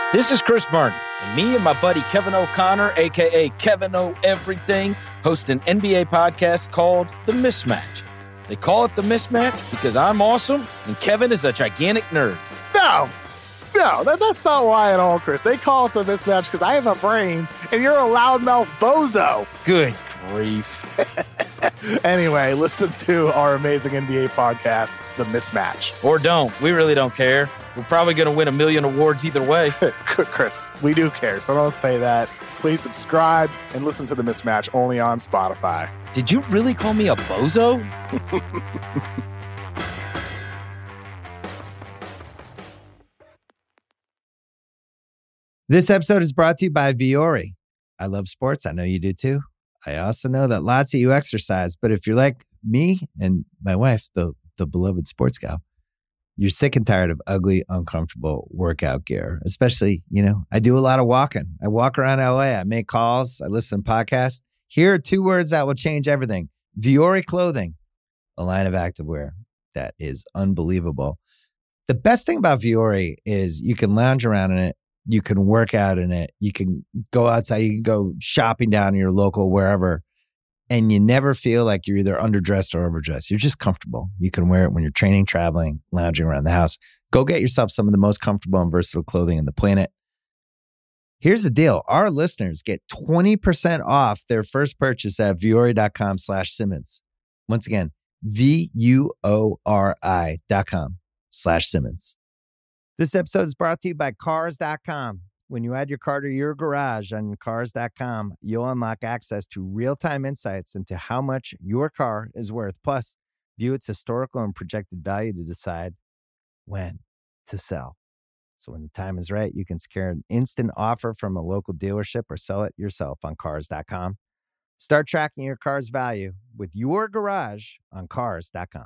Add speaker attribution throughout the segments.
Speaker 1: This is Chris Martin, and me and my buddy Kevin O'Connor, a.k.a. Kevin O Everything, host an NBA podcast called The Mismatch. They call it The Mismatch because I'm awesome and Kevin is a gigantic nerd.
Speaker 2: No, that's not why at all, Chris. They call it The Mismatch because I have a brain and you're a loudmouth bozo.
Speaker 1: Good grief.
Speaker 2: Anyway, listen to our amazing NBA podcast, The Mismatch.
Speaker 1: Or don't. We really don't care. We're probably going to win 1 million awards either way.
Speaker 2: Chris, we do care, so don't say that. Please subscribe and listen to The Mismatch only on Spotify.
Speaker 1: Did you really call me a bozo?
Speaker 3: This episode is brought to you by Vuori. I love sports. I know you do too. I also know that lots of you exercise, but if you're like me and my wife, the beloved sports gal, you're sick and tired of ugly, uncomfortable workout gear. Especially, I do a lot of walking. I walk around LA. I make calls. I listen to podcasts. Here are 2 words that will change everything. Vuori Clothing, a line of activewear that is unbelievable. The best thing about Vuori is you can lounge around in it. You can work out in it. You can go outside. You can go shopping down in your local wherever. And you never feel like you're either underdressed or overdressed. You're just comfortable. You can wear it when you're training, traveling, lounging around the house. Go get yourself some of the most comfortable and versatile clothing on the planet. Here's the deal. Our listeners get 20% off their first purchase at vuori.com/Simmons. Once again, VUORI.com/Simmons. This episode is brought to you by Cars.com. When you add your car to your garage on Cars.com, you'll unlock access to real-time insights into how much your car is worth. Plus, view its historical and projected value to decide when to sell. So when the time is right, you can secure an instant offer from a local dealership or sell it yourself on Cars.com. Start tracking your car's value with your garage on Cars.com.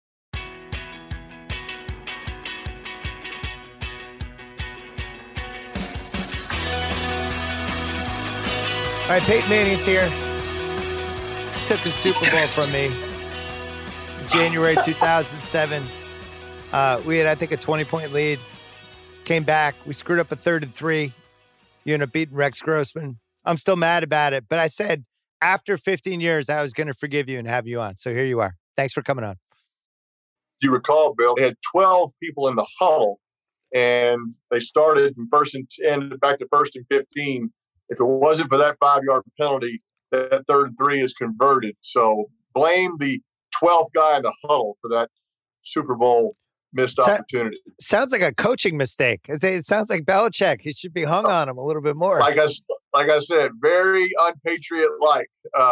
Speaker 3: All right, Peyton Manning's here. Took the Super Bowl from me. January 2007. We had, I think, a 20-point lead. Came back. We screwed up a 3rd and 3. You ended up beating Rex Grossman. I'm still mad about it, but I said after 15 years, I was going to forgive you and have you on. So here you are. Thanks for coming on.
Speaker 4: You recall, Bill, they had 12 people in the huddle, and they started from 1st and 10 back to 1st and 15. If it wasn't for that 5-yard penalty, that 3rd and 3 is converted. So blame the 12th guy in the huddle for that Super Bowl missed opportunity.
Speaker 3: Sounds like a coaching mistake. It sounds like Belichick. He should be hung on him a little bit more.
Speaker 4: Like I said, very unpatriot-like.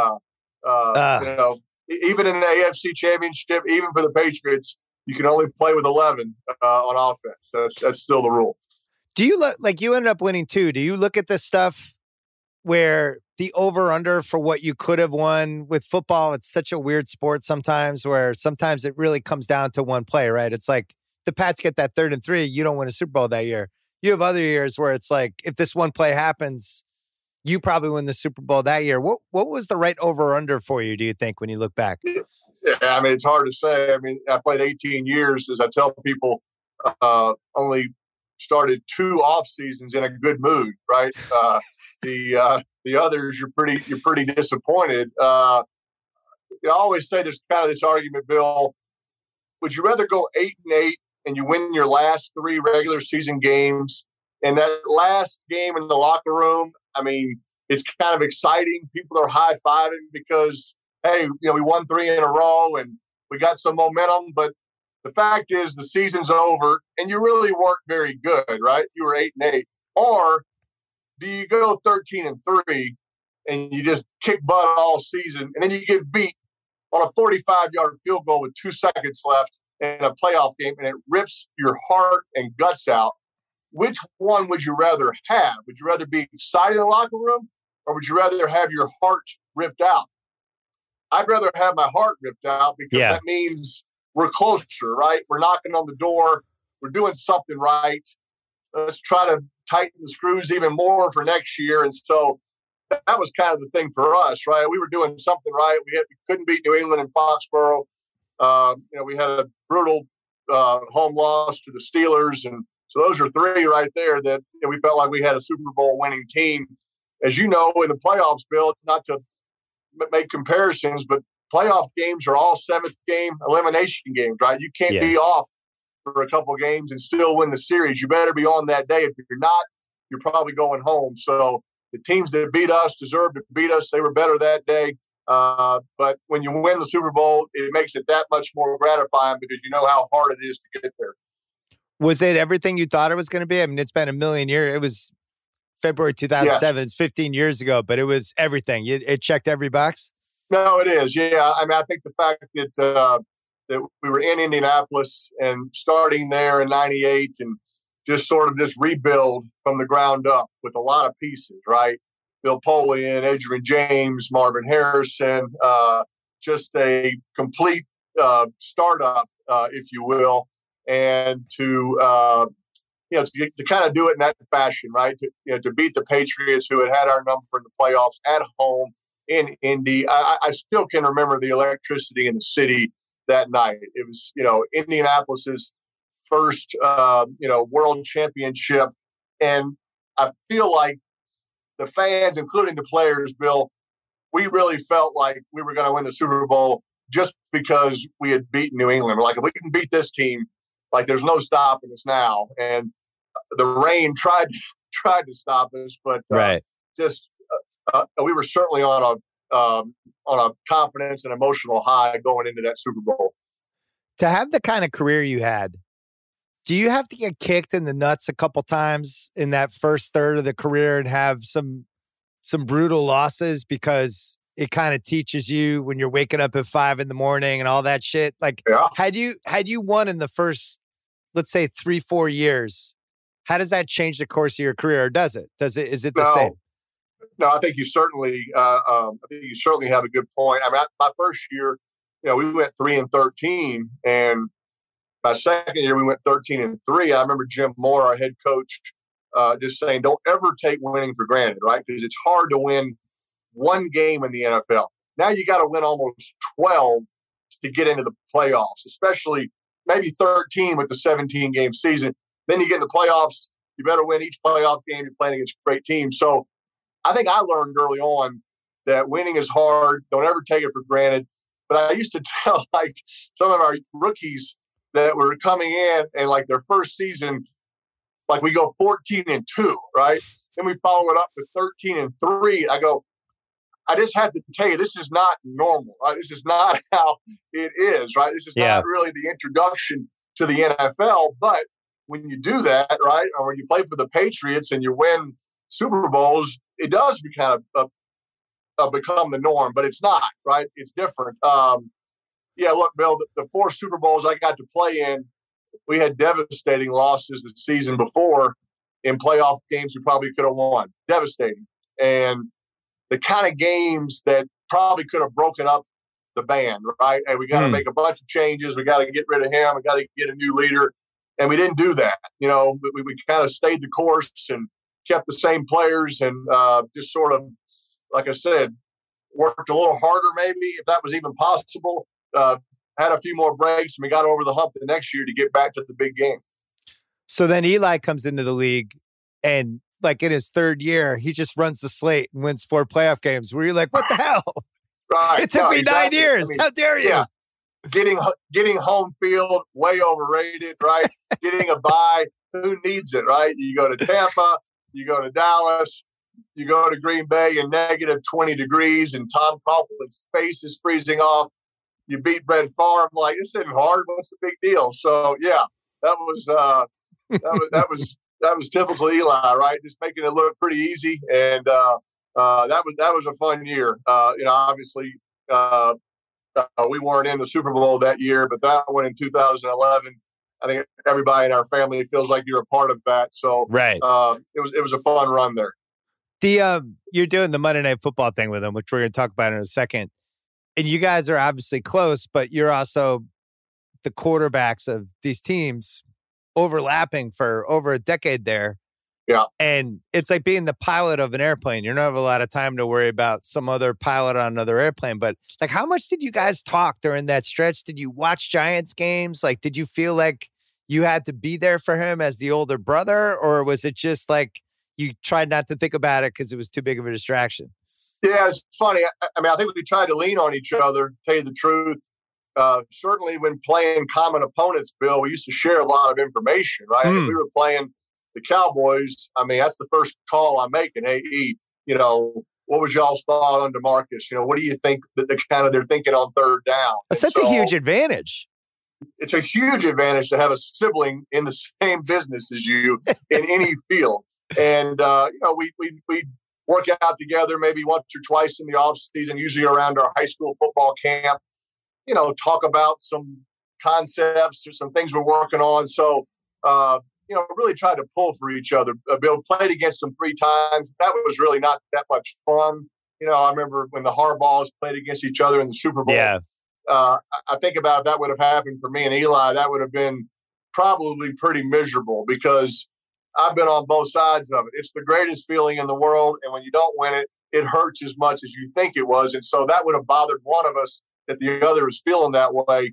Speaker 4: Even in the AFC Championship, even for the Patriots, you can only play with 11 on offense. That's still the rule.
Speaker 3: Do you look like you ended up winning 2? Do you look at this stuff where the over-under for what you could have won with football, it's such a weird sport sometimes where sometimes it really comes down to one play, right? It's like the Pats get that 3rd and 3, you don't win a Super Bowl that year. You have other years where it's like, if this one play happens, you probably win the Super Bowl that year. What was the right over-under for you, do you think, when you look back?
Speaker 4: Yeah, I mean, it's hard to say. I mean, I played 18 years. As I tell people, only started 2 off seasons in a good mood, right? The others, you're pretty disappointed. I always say there's kind of this argument, Bill. Would you rather go 8-8 and you win your last 3 regular season games, and that last game in the locker room? I mean, it's kind of exciting. People are high-fiving because, hey, we won 3 in a row and we got some momentum, but the fact is the season's over and you really weren't very good, right? You were 8-8. Or do you go 13-3 and you just kick butt all season and then you get beat on a 45-yard field goal with 2 seconds left in a playoff game and it rips your heart and guts out? Which one would you rather have? Would you rather be excited in the locker room or would you rather have your heart ripped out? I'd rather have my heart ripped out because that means we're closer, right? We're knocking on the door. We're doing something right. Let's try to tighten the screws even more for next year. And so that was kind of the thing for us, right? We were doing something right. We couldn't beat New England in Foxborough. We had a brutal home loss to the Steelers, and So those are three right there that we felt like we had a Super Bowl winning team. As you know, in the playoffs, Bill, not to make comparisons, but playoff games are all seventh game elimination games, right? You can't be off for a couple games and still win the series. You better be on that day. If you're not, you're probably going home. So the teams that beat us deserve to beat us. They were better that day. But when you win the Super Bowl, it makes it that much more gratifying because you know how hard it is to get there.
Speaker 3: Was it everything you thought it was going to be? I mean, it's been a million years. It was February 2007. Yeah. It's 15 years ago, but it was everything. It checked every box?
Speaker 4: No, it is. Yeah. I mean, I think the fact that that we were in Indianapolis and starting there in 98 and just sort of this rebuild from the ground up with a lot of pieces, right? Bill Polian, Adrian James, Marvin Harrison, just a complete startup, if you will. And to kind of do it in that fashion, right? To beat the Patriots, who had our number in the playoffs at home in Indy. I still can remember the electricity in the city that night. It was, Indianapolis's first, world championship. And I feel like the fans, including the players, Bill, we really felt like we were going to win the Super Bowl just because we had beaten New England. We're like, if we can beat this team, like there's no stopping us now. And the rain tried to stop us, but we were certainly on a confidence and emotional high going into that Super Bowl.
Speaker 3: To have the kind of career you had, do you have to get kicked in the nuts a couple times in that first third of the career and have some brutal losses because it kind of teaches you when you're waking up at 5 a.m. and all that shit? Like, had you won in the first, let's say 3-4 years, how does that change the course of your career? Or is it the same?
Speaker 4: No, I think you certainly have a good point. I mean, my first year, we went 3-13, and my second year we went 13-3. I remember Jim Moore, our head coach, just saying, "Don't ever take winning for granted, right? Because it's hard to win one game in the NFL. Now you got to win almost 12 to get into the playoffs, especially maybe 13 with the 17-game season. Then you get in the playoffs, you better win each playoff game you're playing against great teams." So I think I learned early on that winning is hard. Don't ever take it for granted. But I used to tell like some of our rookies that were coming in and like their first season, like we go 14-2, right? Then we follow it up with 13-3. I go, I just have to tell you, this is not normal. Right? This is not how it is, right? This is not really the introduction to the NFL. But when you do that, right, or when you play for the Patriots and you win Super Bowls, it does become become the norm. But it's not, right? It's different. Look, Bill, the 4 Super Bowls I got to play in, we had devastating losses the season before in playoff games we probably could have won. Devastating. And the kind of games that probably could have broken up the band, right? And we got to make a bunch of changes. We got to get rid of him. We got to get a new leader. And we didn't do that. We kind of stayed the course and kept the same players and just sort of, like I said, worked a little harder maybe, if that was even possible. Had a few more breaks, and we got over the hump the next year to get back to the big game.
Speaker 3: So then Eli comes into the league, and like in his third year, he just runs the slate and wins 4 playoff games. Where you're like, what the hell?
Speaker 4: Right.
Speaker 3: It took me 9 years. I mean, how dare you?
Speaker 4: Yeah. Getting home field, way overrated, right? Getting a bye, who needs it, right? You go to Tampa, you go to Dallas, you go to Green Bay in negative 20 degrees, and Tom Coughlin's face is freezing off. You beat Brett Favre. I'm like, this isn't hard. What's the big deal? So yeah, that was typical Eli, right? Just making it look pretty easy, and that was a fun year. Obviously, we weren't in the Super Bowl that year, but that one in 2011. I think everybody in our family feels like you're a part of that. So
Speaker 3: right,
Speaker 4: it was a fun run there.
Speaker 3: You're doing the Monday Night Football thing with them, which we're going to talk about in a second. And you guys are obviously close, but you're also the quarterbacks of these teams overlapping for over a decade there.
Speaker 4: Yeah.
Speaker 3: And it's like being the pilot of an airplane. You don't have a lot of time to worry about some other pilot on another airplane. But like, how much did you guys talk during that stretch? Did you watch Giants games? Like, did you feel like you had to be there for him as the older brother, or was it just like you tried not to think about it because it was too big of a distraction?
Speaker 4: Yeah, it's funny. I mean, I think we tried to lean on each other, to tell you the truth. Certainly when playing common opponents, Bill, we used to share a lot of information, right? If we were playing the Cowboys, I mean, that's the first call I'm making. Hey, E, what was y'all's thought on DeMarcus? What do you think that they're thinking on third down?
Speaker 3: That's such a huge advantage.
Speaker 4: It's a huge advantage to have a sibling in the same business as you in any field. And, we work out together maybe once or twice in the off season, usually around our high school football camp, talk about some concepts or some things we're working on. So, really tried to pull for each other. Bill played against them 3 times. That was really not that much fun. I remember when the Harbaughs played against each other in the Super Bowl.
Speaker 3: Yeah.
Speaker 4: I think about if that would have happened for me and Eli, that would have been probably pretty miserable because I've been on both sides of it. It's the greatest feeling in the world. And when you don't win it, it hurts as much as you think it was. And so that would have bothered one of us that the other was feeling that way.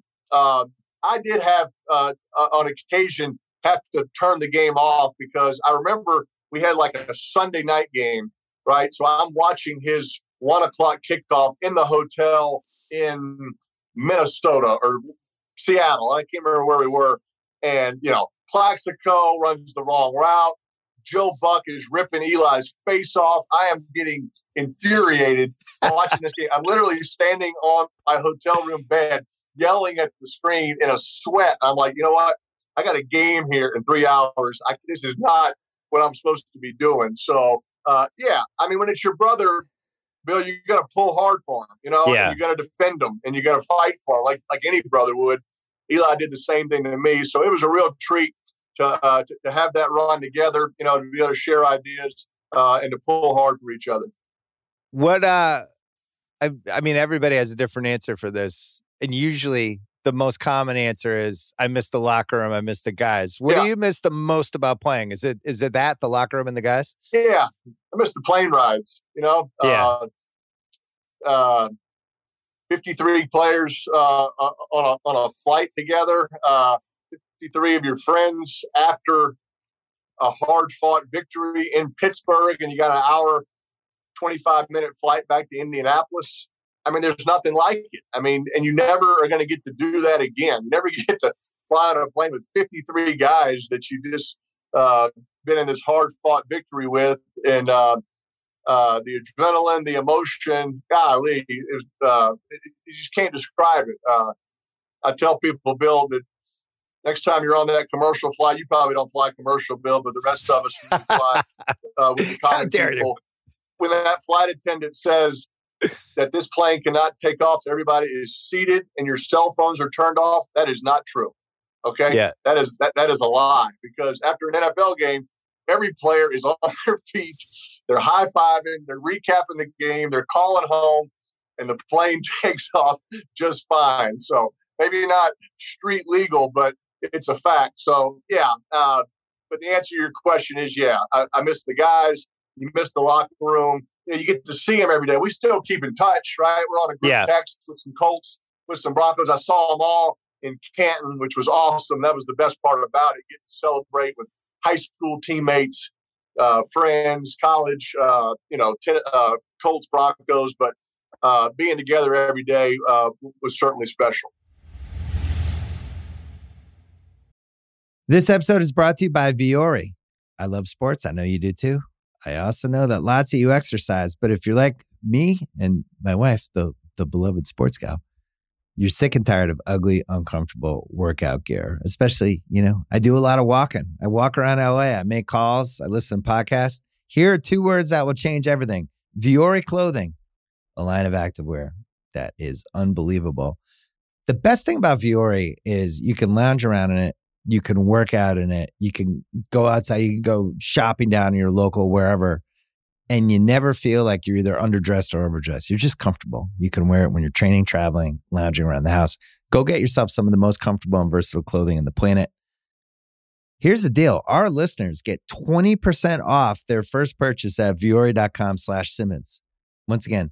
Speaker 4: I did have, on occasion, have to turn the game off because I remember we had like a Sunday night game, right? So I'm watching his 1:00 kickoff in the hotel in Minnesota or Seattle. I can't remember where we were. And, Plaxico runs the wrong route. Joe Buck is ripping Eli's face off. I am getting infuriated watching this game. I'm literally standing on my hotel room bed, yelling at the screen in a sweat. I'm like, you know what? I got a game here in 3 hours. This is not what I'm supposed to be doing. So, yeah. I mean, when it's your brother, Bill, you got to pull hard for him,
Speaker 3: Yeah.
Speaker 4: And you got to defend him and you got to fight for him like any brother would. Eli did the same thing to me. So it was a real treat to have that run together, to be able to share ideas and to pull hard for each other.
Speaker 3: What, I mean, everybody has a different answer for this. And usually the most common answer is, I miss the locker room. I miss the guys. What do you miss the most about playing? Is it that, the locker room and the guys?
Speaker 4: Yeah. I miss the plane rides,
Speaker 3: Yeah.
Speaker 4: 53 players on a flight together, 53 of your friends after a hard-fought victory in Pittsburgh, and you got an hour, 25-minute flight back to Indianapolis. I mean, there's nothing like it. I mean, and you never are going to get to do that again. You never get to fly on a plane with 53 guys that you just been in this hard-fought victory with, and the adrenaline, the emotion, golly, you just can't describe it. I tell people, Bill, that next time you're on that commercial flight, you probably don't fly commercial, Bill, but the rest of us we fly with the common people. When that flight attendant says that this plane cannot take off, so everybody is seated and your cell phones are turned off, that is not true. Okay?
Speaker 3: Yeah.
Speaker 4: That is a lie, because after an NFL game, every player is on their feet. They're high-fiving. They're recapping the game. They're calling home, and the plane takes off just fine. So maybe not street legal, but it's a fact. So, yeah. But the answer to your question is, yeah, I miss the guys. You miss the locker room. You get to see them every day. We still keep in touch, right? We're on a group text with some Colts, with some Broncos. I saw them all in Canton, which was awesome. That was the best part about it, getting to celebrate with high school teammates, friends, college, Colts, Broncos, but being together every day was certainly special.
Speaker 3: This episode is brought to you by Viore. I love sports. I know you do too. I also know that lots of you exercise, but if you're like me and my wife, the beloved sports gal, you're sick and tired of ugly, uncomfortable workout gear. Especially, I do a lot of walking. I walk around LA. I make calls. I listen to podcasts. Here are 2 words that will change everything. Viore Clothing, a line of activewear that is unbelievable. The best thing about Viore is you can lounge around in it. You can work out in it. You can go outside. You can go shopping down in your local, wherever. And you never feel like you're either underdressed or overdressed. You're just comfortable. You can wear it when you're training, traveling, lounging around the house. Go get yourself some of the most comfortable and versatile clothing on the planet. Here's the deal. Our listeners get 20% off their first purchase at Viore.com/Simmons. Once again,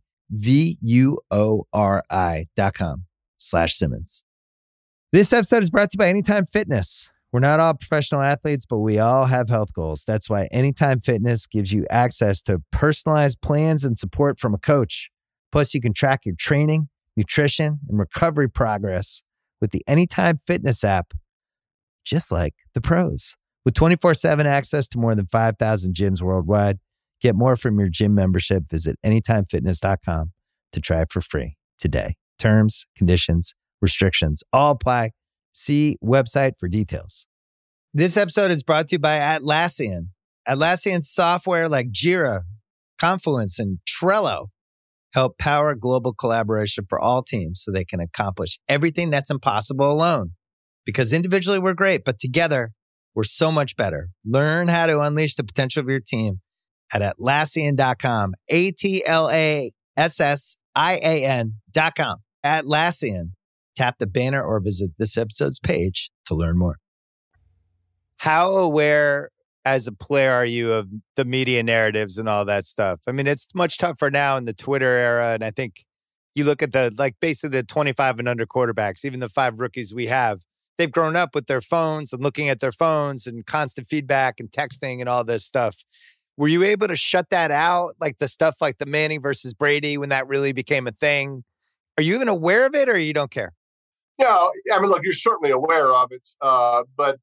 Speaker 3: VUORI.com/Simmons. This episode is brought to you by Anytime Fitness. We're not all professional athletes, but we all have health goals. That's why Anytime Fitness gives you access to personalized plans and support from a coach. Plus, you can track your training, nutrition, and recovery progress with the Anytime Fitness app, just like the pros. With 24/7 access to more than 5,000 gyms worldwide, get more from your gym membership. Visit anytimefitness.com to try it for free today. Terms, conditions, restrictions all apply. See website for details. This episode is brought to you by Atlassian. Atlassian software like Jira, Confluence, and Trello help power global collaboration for all teams so they can accomplish everything that's impossible alone. Because individually we're great, but together we're so much better. Learn how to unleash the potential of your team at Atlassian.com. Atlassian.com. Atlassian. Tap the banner or visit this episode's page to learn more.
Speaker 5: How aware as a player are you of the media narratives and all that stuff? I mean, it's much tougher now in the Twitter era. And I think you look at basically the 25 and under quarterbacks, even the 5 rookies we have, they've grown up with their phones and looking at their phones and constant feedback and texting and all this stuff. Were you able to shut that out? Like the stuff like the Manning versus Brady, when that really became a thing? Are you even aware of it or you don't care?
Speaker 4: Yeah, I mean, look, you're certainly aware of it. But,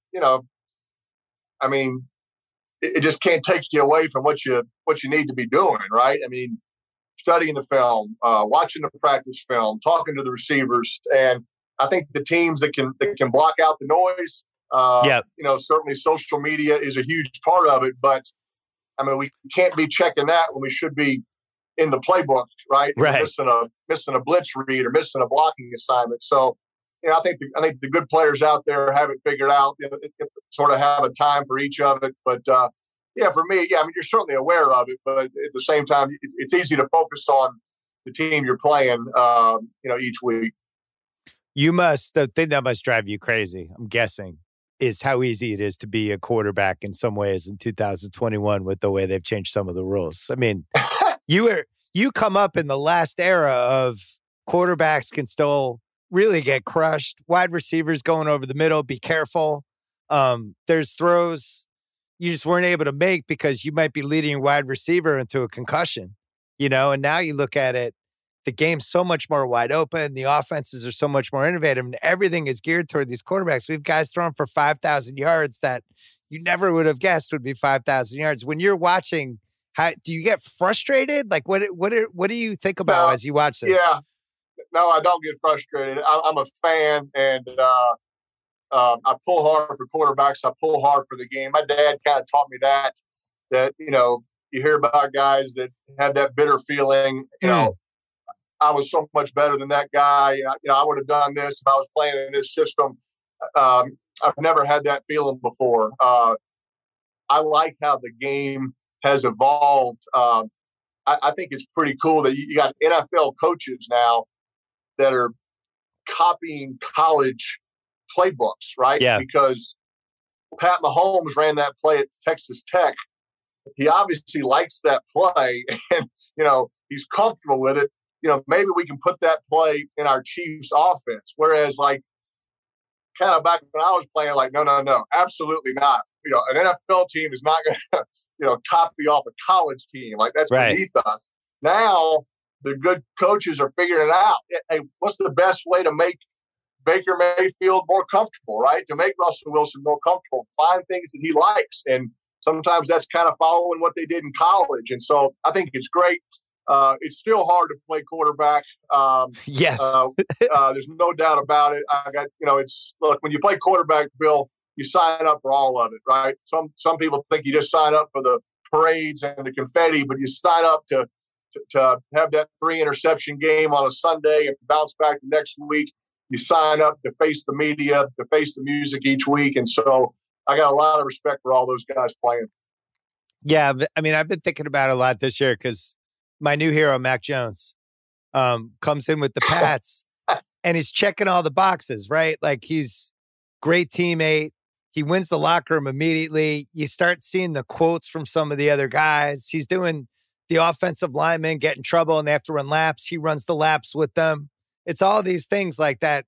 Speaker 4: I mean, it just can't take you away from what you need to be doing, right? I mean, studying the film, watching the practice film, talking to the receivers. And I think the teams that can block out the noise, certainly social media is a huge part of it. But, I mean, we can't be checking that when we should be in the playbook, right?
Speaker 5: Right.
Speaker 4: Missing a blitz read or missing a blocking assignment. So, I think the good players out there have it figured out. Sort of have a time for each of it. But for me, I mean, you're certainly aware of it, but at the same time, it's easy to focus on the team you're playing, each week.
Speaker 5: The thing that must drive you crazy, I'm guessing, is how easy it is to be a quarterback in some ways in 2021 with the way they've changed some of the rules. I mean, you come up in the last era of quarterbacks can still really get crushed. Wide receivers going over the middle, be careful. There's throws you just weren't able to make because you might be leading your wide receiver into a concussion, and now you look at it, the game's so much more wide open. The offenses are so much more innovative and everything is geared toward these quarterbacks. We have guys throwing for 5,000 yards that you never would have guessed would be 5,000 yards. When you're watching, how do you get frustrated? Like what do you think about as you watch this?
Speaker 4: Yeah. No, I don't get frustrated. I'm a fan, and I pull hard for quarterbacks. I pull hard for the game. My dad kind of taught me that you hear about guys that have that bitter feeling. I was so much better than that guy. I would have done this if I was playing in this system. I've never had that feeling before. I like how the game has evolved. I think it's pretty cool that you got NFL coaches now that are copying college playbooks, right?
Speaker 5: Yeah.
Speaker 4: Because Pat Mahomes ran that play at Texas Tech. He obviously likes that play and, he's comfortable with it. Maybe we can put that play in our Chiefs offense. Whereas kind of back when I was playing, no, absolutely not. An NFL team is not going to, copy off a college team. That's
Speaker 5: right.
Speaker 4: Beneath us. Now, the good coaches are figuring it out. Hey, what's the best way to make Baker Mayfield more comfortable, right? To make Russell Wilson more comfortable, find things that he likes. And sometimes that's kind of following what they did in college. And so I think it's great. It's still hard to play quarterback.
Speaker 5: Yes.
Speaker 4: There's no doubt about it. When you play quarterback, Bill, you sign up for all of it, right? Some people think you just sign up for the parades and the confetti, but you sign up to have that 3 interception game on a Sunday and bounce back the next week. You sign up to face the media, to face the music each week. And so I got a lot of respect for all those guys playing.
Speaker 5: Yeah. I mean, I've been thinking about it a lot this year because my new hero, Mac Jones, comes in with the Pats and he's checking all the boxes, right? Like he's great teammate. He wins the locker room immediately. You start seeing the quotes from some of the other guys. He's doing the offensive linemen get in trouble and they have to run laps. He runs the laps with them. It's all these things like that.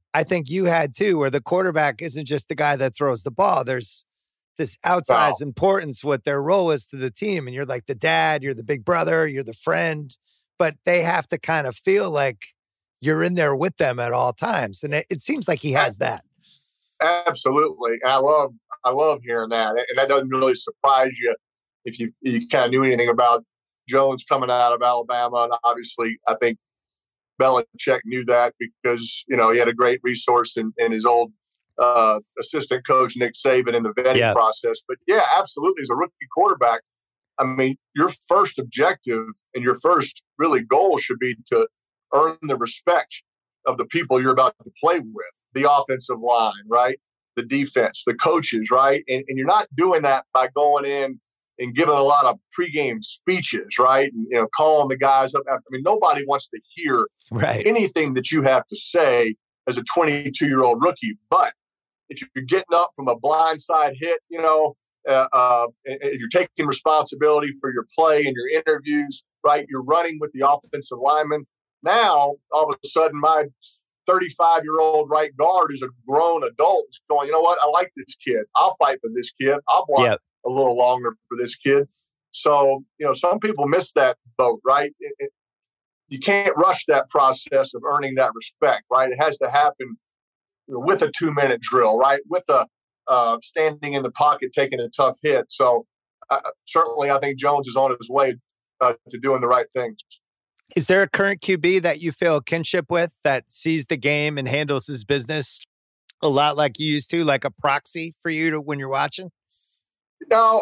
Speaker 5: I think you had too, where the quarterback isn't just the guy that throws the ball. There's this outsized importance, what their role is to the team. And you're like the dad, you're the big brother, you're the friend, but they have to kind of feel like you're in there with them at all times. And it seems like he has that.
Speaker 4: Absolutely. I love hearing that. And that doesn't really surprise you if you kind of knew anything about Jones coming out of Alabama. And obviously, I think Belichick knew that because, he had a great resource in his old assistant coach, Nick Saban, in the vetting process. But yeah, absolutely. As a rookie quarterback, I mean, your first objective and your first really goal should be to earn the respect of the people you're about to play with, the offensive line, right? The defense, the coaches, right? And you're not doing that by going in and giving a lot of pregame speeches, right? And, calling the guys up. I mean, nobody wants to hear anything that you have to say as a 22-year-old rookie. But if you're getting up from a blindside hit, you're taking responsibility for your play and your interviews, right? You're running with the offensive lineman. Now, all of a sudden, my 35-year-old right guard who's a grown adult is going, you know what? I like this kid. I'll fight for this kid. I'll block a little longer for this kid. So, some people miss that boat, right? You can't rush that process of earning that respect, right? It has to happen with a 2-minute drill, right? With a standing in the pocket, taking a tough hit. So certainly I think Jones is on his way to doing the right things.
Speaker 5: Is there a current QB that you feel kinship with that sees the game and handles his business a lot like you used to, like a proxy for you to when you're watching?
Speaker 4: No,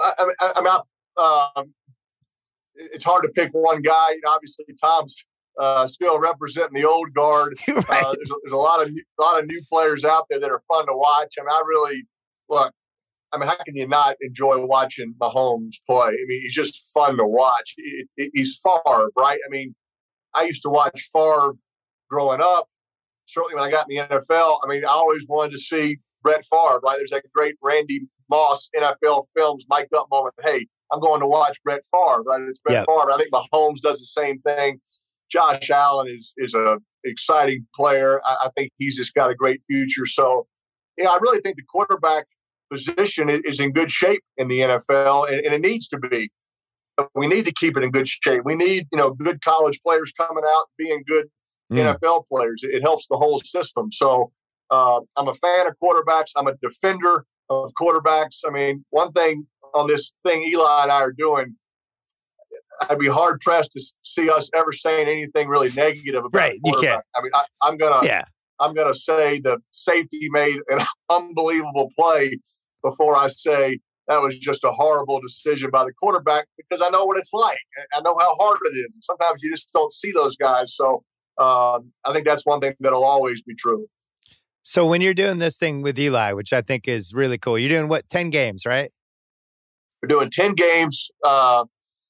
Speaker 4: it's hard to pick one guy. Obviously, Tom's still representing the old guard.
Speaker 5: Right.
Speaker 4: There's a lot of new players out there that are fun to watch. How can you not enjoy watching Mahomes play? I mean, he's just fun to watch. He's Favre, right? I mean, I used to watch Favre growing up. Certainly when I got in the NFL, I always wanted to see Brett Favre, right? There's that great Randy Moss NFL Films mic'd up moment. Hey, I'm going to watch Brett Favre, right? It's Brett Favre. I think Mahomes does the same thing. Josh Allen is a exciting player. I think he's just got a great future. So, I really think the quarterback position is in good shape in the NFL, and it needs to be. We need to keep it in good shape. We need, good college players coming out being good NFL players. It helps the whole system. So I'm a fan of quarterbacks. I'm a defender of quarterbacks. I mean, one thing on this thing Eli and I are doing, I'd be hard pressed to see us ever saying anything really negative about
Speaker 5: the quarterback.
Speaker 4: You can't. I'm gonna say the safety made an unbelievable play before I say that was just a horrible decision by the quarterback, because I know what it's like. I know how hard it is. Sometimes you just don't see those guys. So I think that's one thing that'll always be true.
Speaker 5: So when you're doing this thing with Eli, which I think is really cool, you're doing 10 games, right?
Speaker 4: We're doing 10 games. Kind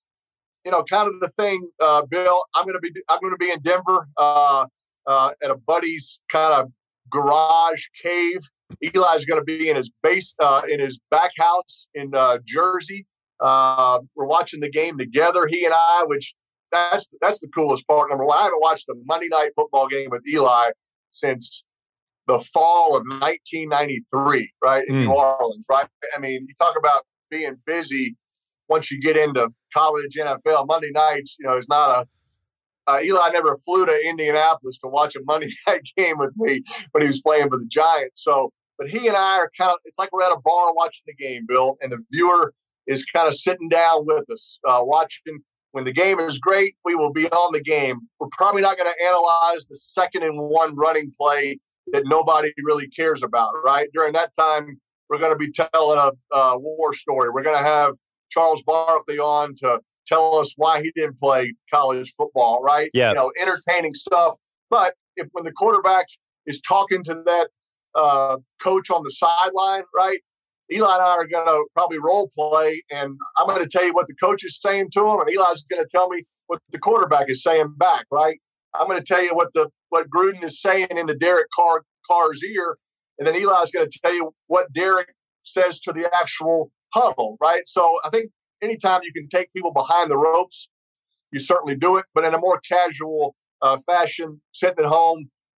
Speaker 4: of the thing, Bill. I'm going to be in Denver at a buddy's kind of garage cave. Eli's going to be in his back house in Jersey. We're watching the game together, he and I, which that's the coolest part. Number one, I haven't watched a Monday Night Football game with Eli since the fall of 1993, right, in New Orleans, right? I mean, you talk about being busy once you get into college NFL. Monday nights, is not Eli never flew to Indianapolis to watch a Monday night game with me when he was playing for the Giants. So, but he and I are it's like we're at a bar watching the game, Bill, and the viewer is kind of sitting down with us, watching. When the game is great, we will be on the game. We're probably not going to analyze the 2nd-and-1 running play that nobody really cares about, right? During that time, we're going to be telling a war story. We're going to have Charles Barkley on to tell us why he didn't play college football, right?
Speaker 5: Yeah.
Speaker 4: Entertaining stuff. But when the quarterback is talking to that coach on the sideline, right, Eli and I are going to probably role play, and I'm going to tell you what the coach is saying to him, and Eli's going to tell me what the quarterback is saying back, right? I'm going to tell you what Gruden is saying in the Derek Carr's ear, and then Eli's going to tell you what Derek says to the actual huddle, right? So I think anytime you can take people behind the ropes, you certainly do it, but in a more casual fashion, sitting at home,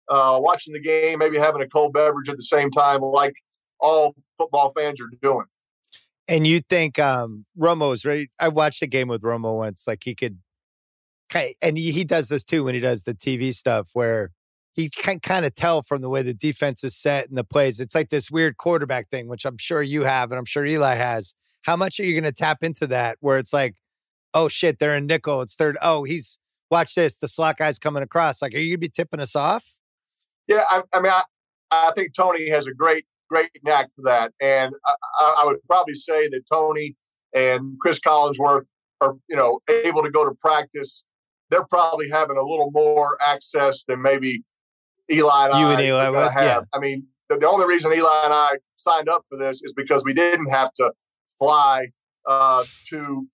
Speaker 4: watching the game, maybe having a cold beverage at the same time, like all football fans are doing.
Speaker 5: And you think Romo's right? I watched a game with Romo once. Like he could, and he does this too when he does the TV stuff, where he can kind of tell from the way the defense is set and the plays. It's like this weird quarterback thing, which I'm sure you have, and I'm sure Eli has. How much are you going to tap into that? Where it's like, oh shit, they're in nickel. It's third. Oh, watch this. The slot guy's coming across. Like, are you going to be tipping us off?
Speaker 4: Yeah, I think Tony has a great knack for that. And I would probably say that Tony and Chris Collinsworth are, able to go to practice. They're probably having a little more access than maybe Eli and
Speaker 5: you
Speaker 4: I
Speaker 5: and Eli would
Speaker 4: have.
Speaker 5: Yeah.
Speaker 4: I mean, the only reason Eli and I signed up for this is because we didn't have to fly to,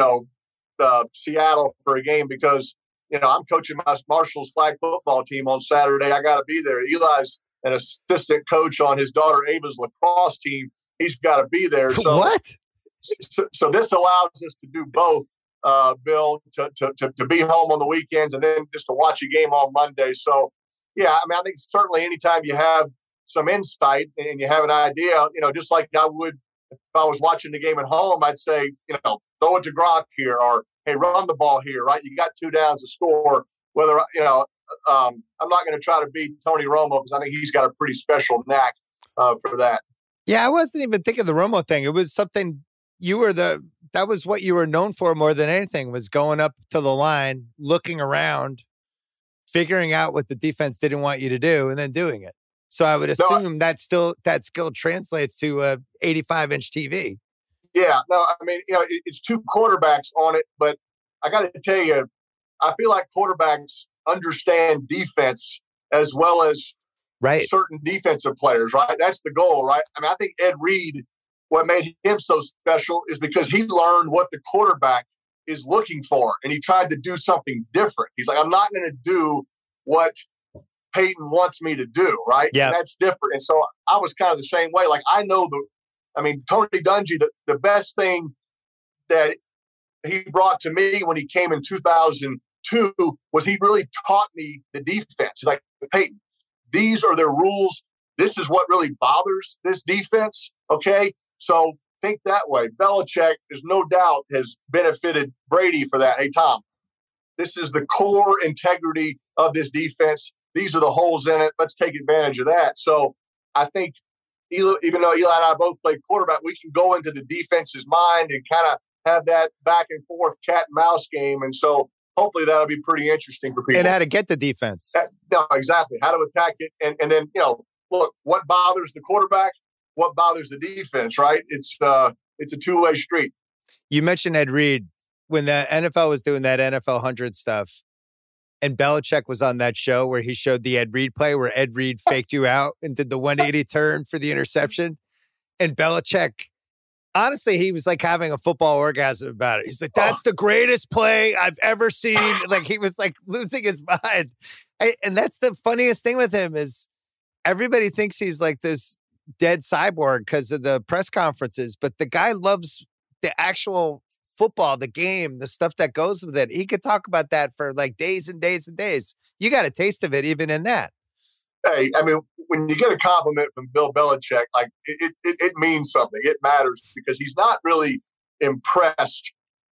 Speaker 4: Seattle for a game because, I'm coaching my Marshall's flag football team on Saturday. I got to be there. Eli's an assistant coach on his daughter Ava's lacrosse team. He's got to be there. So,
Speaker 5: what?
Speaker 4: So this allows us to do both, Bill, to be home on the weekends and then just to watch a game on Monday. So, yeah, I think certainly anytime you have some insight and you have an idea, just like I would if I was watching the game at home, I'd say, throw it to Gronk here or, hey, run the ball here, right? You got 2 downs to score. Whether, I'm not going to try to beat Tony Romo because I think he's got a pretty special knack for that.
Speaker 5: Yeah, I wasn't even thinking the Romo thing. It was something that was what you were known for more than anything, was going up to the line, looking around, figuring out what the defense didn't want you to do, and then doing it. So I would assume that skill translates to a 85-inch TV.
Speaker 4: Yeah, no, it's 2 quarterbacks on it, but I got to tell you, I feel like quarterbacks understand defense as well as certain defensive players, right? That's the goal, right? I think Ed Reed, what made him so special is because he learned what the quarterback is looking for, and he tried to do something different. He's like, I'm not going to do what Peyton wants me to do, right?
Speaker 5: Yeah,
Speaker 4: that's different. And so I was kind of the same way. Like, I know Tony Dungy, the best thing that he brought to me when he came in 2002 was he really taught me the defense. He's like, Peyton, these are their rules. This is what really bothers this defense. Okay. So think that way. Belichick, there's no doubt, has benefited Brady for that. Hey, Tom, this is the core integrity of this defense. These are the holes in it. Let's take advantage of that. So I think even though Eli and I both played quarterback, we can go into the defense's mind and kind of have that back and forth cat and mouse game. And so hopefully that'll be pretty interesting for people.
Speaker 5: And how to get the defense.
Speaker 4: No, exactly. How to attack it. And then, look, what bothers the quarterback, what bothers the defense, right? It's a 2-way street.
Speaker 5: You mentioned Ed Reed. When the NFL was doing that NFL 100 stuff, and Belichick was on that show where he showed the Ed Reed play where Ed Reed faked you out and did the 180 turn for the interception. And Belichick, honestly, he was like having a football orgasm about it. He's like, that's the greatest play I've ever seen. Like, he was like losing his mind. And that's the funniest thing with him is everybody thinks he's like this dead cyborg because of the press conferences, but the guy loves the actual football, the game, the stuff that goes with it. He could talk about that for like days and days and days. You got a taste of it even in that.
Speaker 4: Hey, when you get a compliment from Bill Belichick, like it means something. It matters because he's not really impressed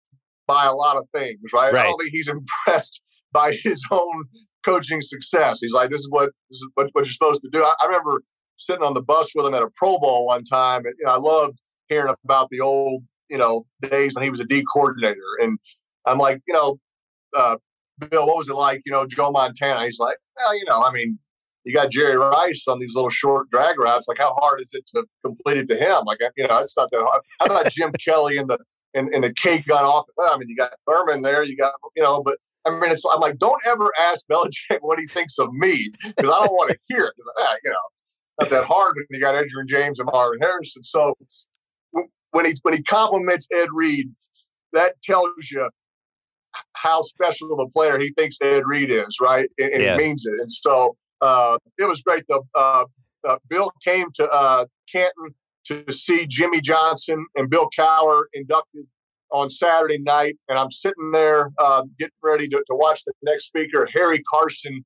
Speaker 4: by a lot of things, right? I don't think he's impressed by his own coaching success. He's like, this is what you're supposed to do. I remember sitting on the bus with him at a Pro Bowl one time, and I loved hearing about the old days when he was a D coordinator. And I'm like, Bill, what was it like, Joe Montana? He's like, well, you got Jerry Rice on these little short drag routes. Like, how hard is it to complete it to him? Like, it's not that hard. How about Jim Kelly and the cake got off? You got Thurman there, but I'm like, don't ever ask Belichick what he thinks of me because I don't want to hear it. It's not that hard when you got Edgerrin James and Marvin Harrison. So when he compliments Ed Reed, that tells you how special of a player he thinks Ed Reed is, right? And he means it. And so it was great. Bill came to Canton to see Jimmy Johnson and Bill Cowher inducted on Saturday night. And I'm sitting there getting ready to watch the next speaker. Harry Carson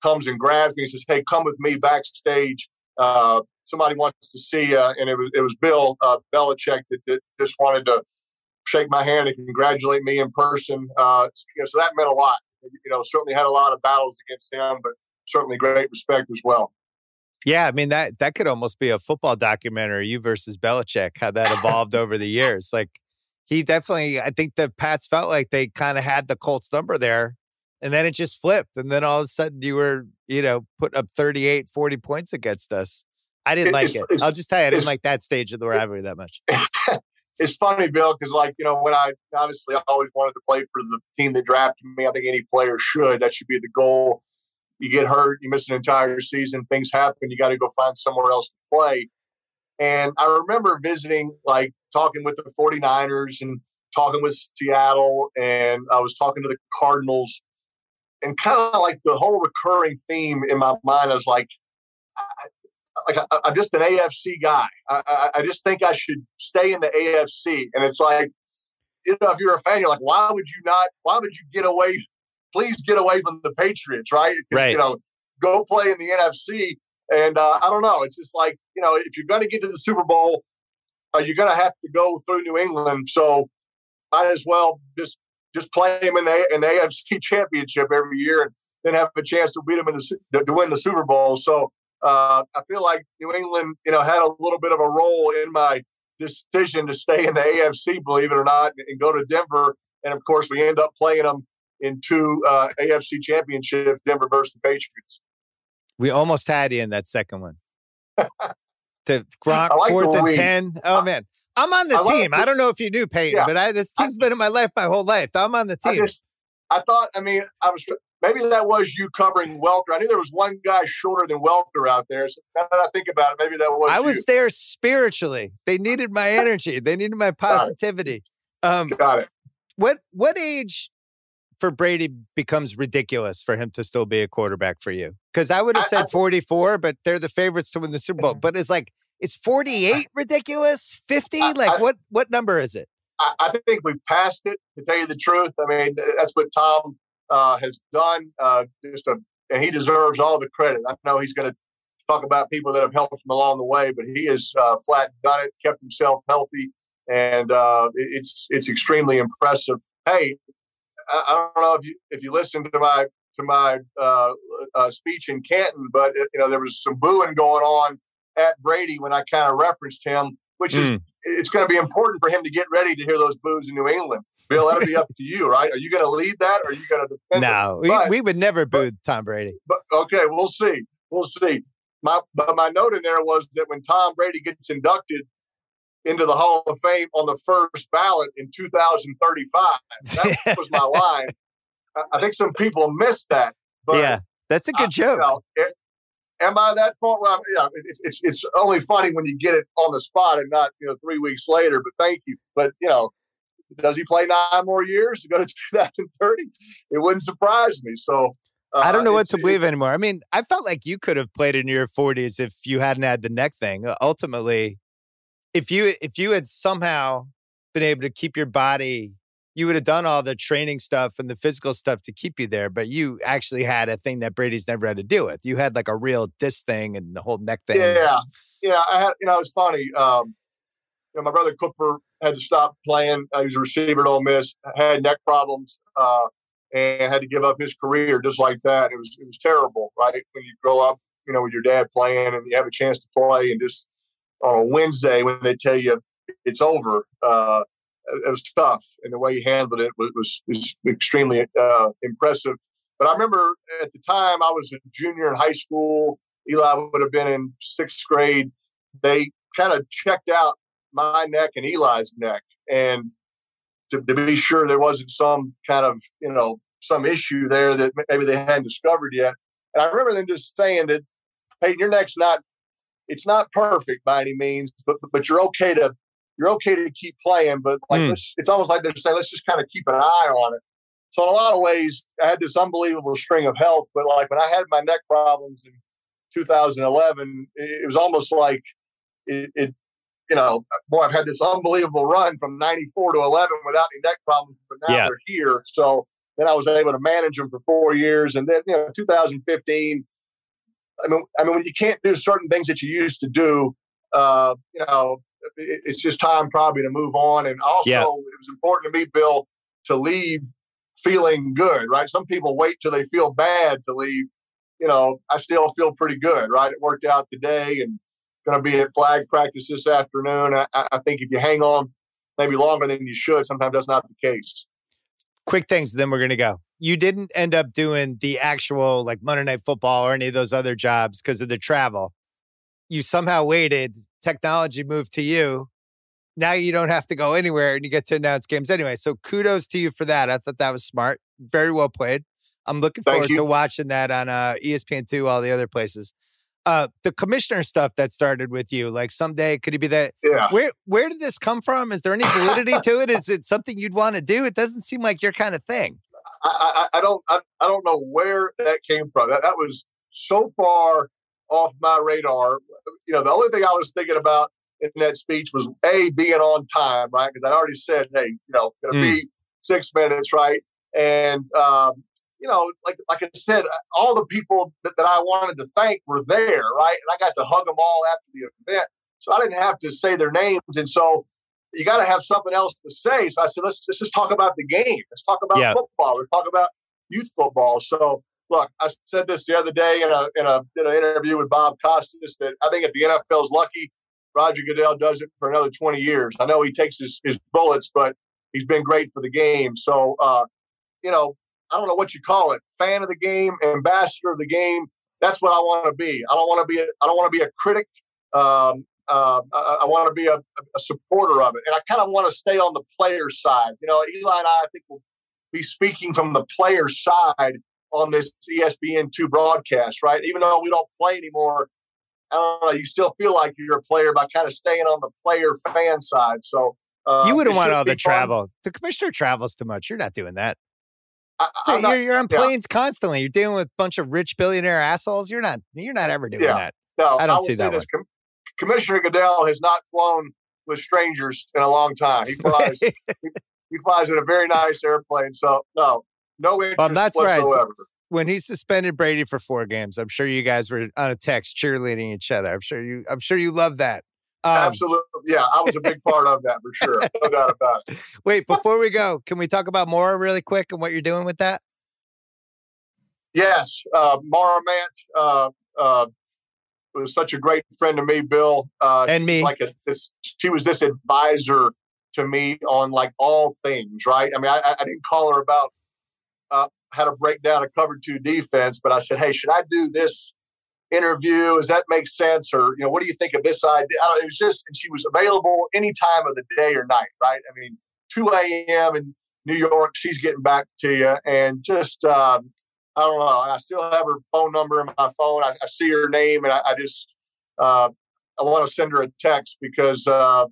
Speaker 4: comes and grabs me and says, "Hey, come with me backstage. Somebody wants to see you." And it was Bill Belichick that just wanted to shake my hand and congratulate me in person. So that meant a lot. Certainly had a lot of battles against him, but certainly great respect as well.
Speaker 5: Yeah, I mean, that could almost be a football documentary, you versus Belichick, how that evolved over the years. Like, he definitely, I think the Pats felt like they kind of had the Colts number there, and then it just flipped. And then all of a sudden you were, putting up 38, 40 points against us. I didn't like it. I'll just tell you, I didn't like that stage of the rivalry that much.
Speaker 4: It's funny, Bill, because when I always wanted to play for the team that drafted me. I think any player should. That should be the goal. You get hurt, you miss an entire season, things happen, you got to go find somewhere else to play. And I remember visiting, talking with the 49ers and talking with Seattle, and I was talking to the Cardinals, and kind of like the whole recurring theme in my mind, I was like, I'm just an AFC guy. I just think I should stay in the AFC. And it's like, if you're a fan, you're like, why would you get away? Please get away from the Patriots, right?
Speaker 5: Right.
Speaker 4: Go play in the NFC. And I don't know. It's just like, if you're going to get to the Super Bowl, you're going to have to go through New England. So might as well just play them in the AFC Championship every year and then have a chance to beat them to win the Super Bowl. So I feel like New England, had a little bit of a role in my decision to stay in the AFC, believe it or not, and go to Denver. And of course, we end up playing them in 2 AFC championships, Denver versus the Patriots.
Speaker 5: We almost had you in that second one. To Gronk,
Speaker 4: like
Speaker 5: 4th and 10. Oh, man. I'm on the team. I don't know if you knew, Peyton, but this team's been in my life my whole life. I'm on the team.
Speaker 4: Maybe that was you covering Welker. I knew there was one guy shorter than Welker out there. So now that I think about it, maybe that was
Speaker 5: I
Speaker 4: you.
Speaker 5: was there spiritually. They needed my energy. They needed my positivity.
Speaker 4: Got it.
Speaker 5: What age for Brady becomes ridiculous for him to still be a quarterback for you? Because I would have said 44, but they're the favorites to win the Super Bowl. But is 48 ridiculous? 50? What number is it?
Speaker 4: I think we've passed it, to tell you the truth. I mean, that's what Tom has done. And he deserves all the credit. I know he's going to talk about people that have helped him along the way, but he has flat done it, kept himself healthy, and it's extremely impressive. Hey, I don't know if you listened to my speech in Canton, but there was some booing going on at Brady when I kind of referenced him, which is it's going to be important for him to get ready to hear those boos in New England. Bill, that'll be up to you, right? Are you going to lead that, or are you going to defend it?
Speaker 5: No, we would never boo Tom Brady.
Speaker 4: But okay, we'll see. My note in there was that when Tom Brady gets inducted into the Hall of Fame on the first ballot in 2035. That was my line. I think some people missed that. But
Speaker 5: yeah, that's a good joke.
Speaker 4: Am I that far? Well, it's only funny when you get it on the spot and not 3 weeks later. But thank you. But does he play 9 more years to go to 2030? It wouldn't surprise me. So
Speaker 5: I don't know what to believe anymore. I mean, I felt like you could have played in your 40s if you hadn't had the neck thing. Ultimately, if you had somehow been able to keep your body, you would have done all the training stuff and the physical stuff to keep you there. But you actually had a thing that Brady's never had to deal with. You had like a real disc thing and the whole neck thing.
Speaker 4: Yeah. I had. It was funny. My brother Cooper had to stop playing. He was a receiver at Ole Miss. Had neck problems and had to give up his career just like that. It was terrible, right? When you grow up, with your dad playing and you have a chance to play, and just on a Wednesday when they tell you it's over, it was tough. And the way he handled it was extremely impressive. But I remember at the time I was a junior in high school. Eli would have been in 6th grade. They kind of checked out my neck and Eli's neck, and to be sure there wasn't some kind of some issue there that maybe they hadn't discovered yet. And I remember them just saying that, hey, your neck's it's not perfect by any means, but you're okay to keep playing. But it's almost like they're saying, let's just kind of keep an eye on it. So in a lot of ways, I had this unbelievable string of health. But like when I had my neck problems in 2011, it was almost like I've had this unbelievable run from 94 to 11 without any neck problems, but now they're here. So Then I was able to manage them for 4 years. And then, 2015, I mean, when you can't do certain things that you used to do, it's just time probably to move on. And also, It was important to me, Bill, to leave feeling good, right? Some people wait till they feel bad to leave. I still feel pretty good, right? It worked out today and going to be at flag practice this afternoon. I think if you hang on maybe longer than you should, sometimes that's not the case.
Speaker 5: Quick things, then we're going to go. You didn't end up doing the actual like Monday Night Football or any of those other jobs because of the travel. You somehow waited. Technology moved to you. Now you don't have to go anywhere and you get to announce games anyway. So kudos to you for that. I thought that was smart. Very well played. I'm looking forward to watching that on ESPN2, all the other places. The commissioner stuff that started with you, like someday, could it be that?
Speaker 4: Yeah.
Speaker 5: Where did this come from? Is there any validity to it? Is it something you'd want to do? It doesn't seem like your kind of thing.
Speaker 4: I don't know where that came from. That was so far off my radar. The only thing I was thinking about in that speech was being on time, right? Because I already said, hey, going to be 6 minutes, right? And like I said, all the people that I wanted to thank were there, right? And I got to hug them all after the event, so I didn't have to say their names. And so you got to have something else to say. So I said, let's just talk about the game. Let's talk about football. Let's talk about youth football. So look, I said this the other day in an interview with Bob Costas that I think if the NFL's lucky, Roger Goodell does it for another 20 years. I know he takes his bullets, but he's been great for the game. So, I don't know what you call it, fan of the game, ambassador of the game. That's what I want to be. I don't want to be a critic. I want to be a supporter of it. And I kind of want to stay on the player side. Eli and I think, will be speaking from the player side on this ESPN2 broadcast, right? Even though we don't play anymore, I don't know, you still feel like you're a player by kind of staying on the player fan side. So
Speaker 5: you wouldn't want all the travel. The commissioner travels too much. You're not doing that. You're on planes constantly. You're dealing with a bunch of rich billionaire assholes. You're not ever doing that.
Speaker 4: No,
Speaker 5: I don't see that.
Speaker 4: Commissioner Goodell has not flown with strangers in a long time. He flies. he flies in a very nice airplane. So no interest whatsoever.
Speaker 5: When he suspended Brady for 4 games, I'm sure you guys were on a text cheerleading each other. I'm sure you love that.
Speaker 4: Absolutely. Yeah, I was a big part of that for sure. No doubt about it.
Speaker 5: Wait, before we go, can we talk about Maura really quick and what you're doing with that?
Speaker 4: Yes. Maura Mant was such a great friend to me, Bill.
Speaker 5: And me.
Speaker 4: She was this advisor to me on like all things, right? I mean, I didn't call her about how to break down a cover 2 defense, but I said, hey, should I do this interview? Does that make sense? Or, what do you think of this idea? It was just, and she was available any time of the day or night, right? I mean, 2 a.m. in New York, she's getting back to you. And just, I don't know. I still have her phone number in my phone. I see her name and I just, I want to send her a text because I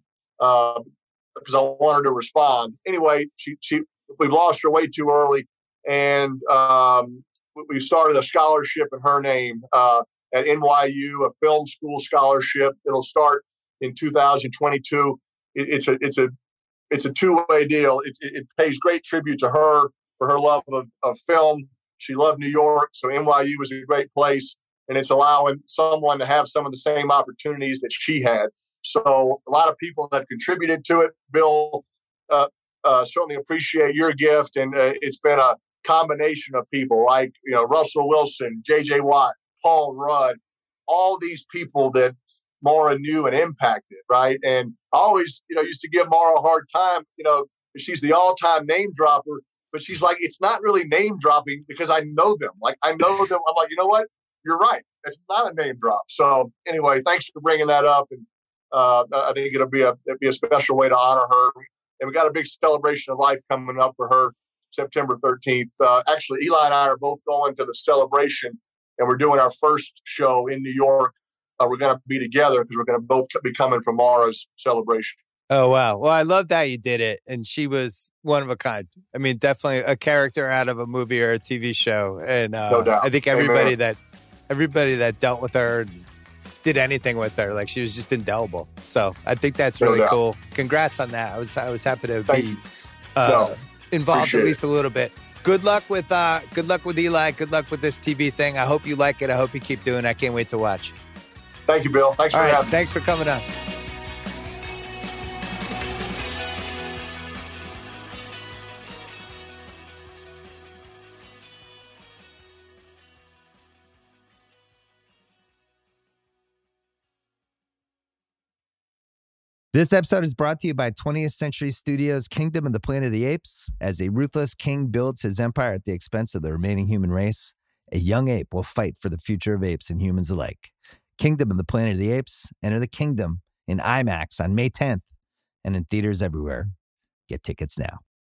Speaker 4: want her to respond. Anyway, we've lost her way too early. And we started a scholarship in her name at NYU, a film school scholarship. It'll start in 2022. It's a two-way deal. It pays great tribute to her for her love of film. She loved New York, so NYU was a great place, and it's allowing someone to have some of the same opportunities that she had. So a lot of people have contributed to it. Bill, certainly appreciate your gift, and it's been a combination of people like Russell Wilson, J.J. Watt, Paul Rudd, all these people that Maura knew and impacted, right? And I always, used to give Maura a hard time, she's the all-time name dropper, but she's like, it's not really name dropping because I know them. Like, I know them. I'm like, you know what? You're right. It's not a name drop. So anyway, thanks for bringing that up. And I think it'll be a special way to honor her. And we got a big celebration of life coming up for her September 13th. Actually, Eli and I are both going to the celebration, and we're doing our first show in New York. We're going to be together because we're going to both be coming from Maura's celebration.
Speaker 5: Oh, wow. Well, I love that you did it. And she was one of a kind. I mean, definitely a character out of a movie or a TV show. And
Speaker 4: no doubt.
Speaker 5: I think everybody that dealt with her and did anything with her, like, she was just indelible. So I think that's really cool. Congrats on that. I was happy to be involved at least a little bit. Good luck with Eli. Good luck with this TV thing. I hope you like it. I hope you keep doing it. I can't wait to watch.
Speaker 4: Thank you, Bill. Thanks for having me.
Speaker 5: Thanks for coming on.
Speaker 3: This episode is brought to you by 20th Century Studios' Kingdom of the Planet of the Apes. As a ruthless king builds his empire at the expense of the remaining human race, a young ape will fight for the future of apes and humans alike. Kingdom of the Planet of the Apes. Enter the kingdom in IMAX on May 10th and in theaters everywhere. Get tickets now.